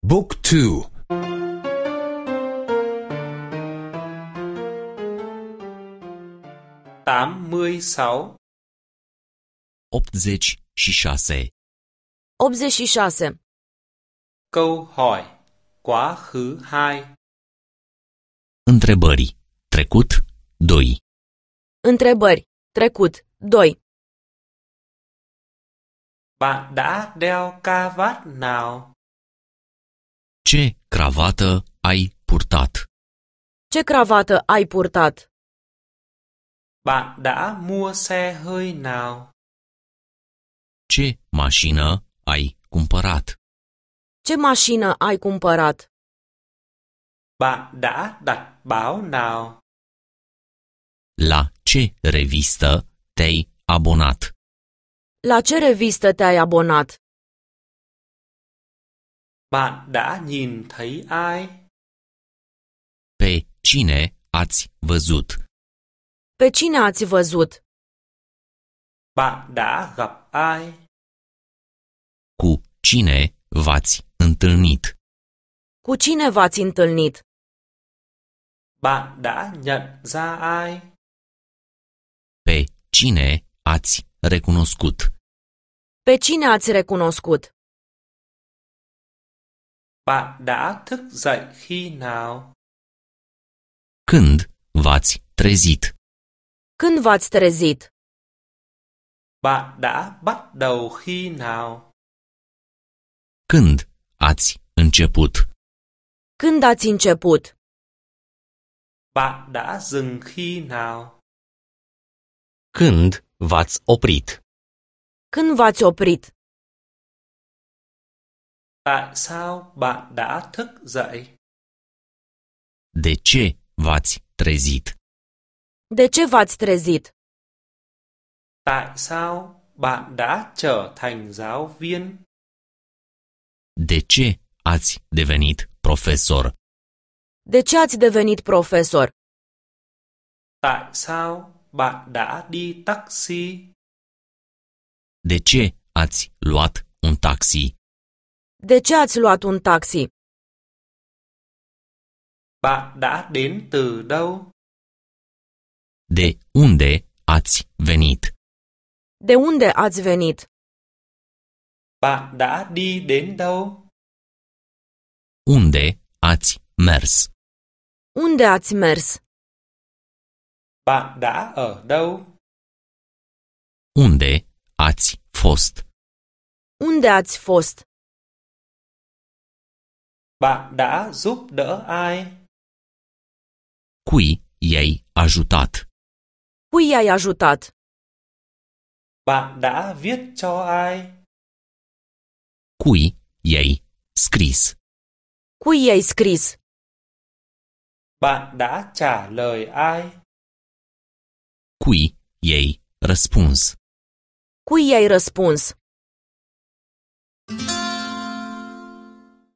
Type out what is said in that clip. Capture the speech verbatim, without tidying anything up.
บุ๊กทู tám mươi sáu optzeci și șase. optzeci și șase. Câu hỏi quá khứ hai. Întrebări. Trecut doi. Întrebări. Trecut doi. Bạn đã đeo ca vát nào? Ce cravată ai purtat? Ce cravată ai purtat? Bạn đã mua xe hơi nào? Ce mașină ai cumpărat? Ce mașină ai cumpărat? Bạn đã đặt báo nào? La ce revistă te-ai abonat? La ce revistă te-ai abonat? Bạn đã nhìn thấy ai? Pe cine ați văzut? Pe cine ați văzut? Bạn đã gặp ai? Cu cine v-ați întâlnit? Cu cine v-ați întâlnit? Bạn đã nhận ra ai? Pe cine ați recunoscut? Pe cine ați recunoscut? Bạn đã thức dậy khi nào? Când v-ați trezit? Când v-ați trezit? Bạn đã bắt đầu khi nào? Când ați început? Când ați început? Bạn đã dừng khi nào? Când v-ați oprit? Când v-ați oprit? Tại sao bạn đã thức dậy? De ce v-ați trezit? De ce v-ați trezit? Tại sao bạn đã trở thành giáo viên? De ce ați devenit profesor? De ce ați devenit profesor? Tại sao bạn đã đi taxi? De ce ați luat un taxi? De ce ați luat un taxi? Bạn đã đến từ đâu? De unde ați venit? De unde ați venit? Bạn đã đi đến đâu? Unde ați mers? Unde ați mers? Bạn đã ở đâu? Unde ați fost? Unde ați fost? Bạn đã giúp đỡ ai? Cui i-ai ajutat? Cui i-ai ajutat? Bạn đã viết cho ai? Cui i-ai scris? Cui i-ai scris? Bạn đã trả lời ai? Cui i-ai răspuns? Cui i-ai răspuns?